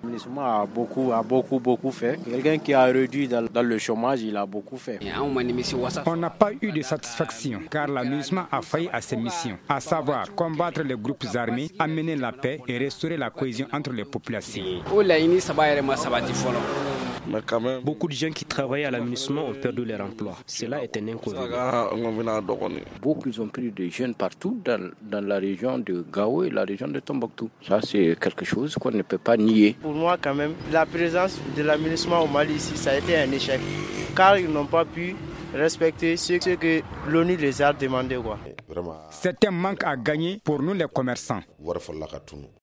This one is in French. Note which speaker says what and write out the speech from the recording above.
Speaker 1: MINUSMA a beaucoup fait. Quelqu'un qui a réduit dans le chômage, il a beaucoup fait.
Speaker 2: On n'a pas eu de satisfaction car la MINUSMA a failli à ses missions, à savoir combattre les groupes armés, amener la paix et restaurer la cohésion entre les populations.
Speaker 3: Beaucoup de gens qui travaillent à la MINUSMA ont perdu leur emploi. Cela est un inconvénient.
Speaker 1: Beaucoup ils ont pris des jeunes partout dans la région de Gao et la région de Tombouctou. Ça, c'est quelque chose qu'on ne peut pas nier.
Speaker 4: Pour moi, quand même, la présence de la MINUSMA au Mali ici, ça a été un échec. Car ils n'ont pas pu respecter ce que l'ONU les a demandé.
Speaker 2: C'est un manque à gagner pour nous les commerçants.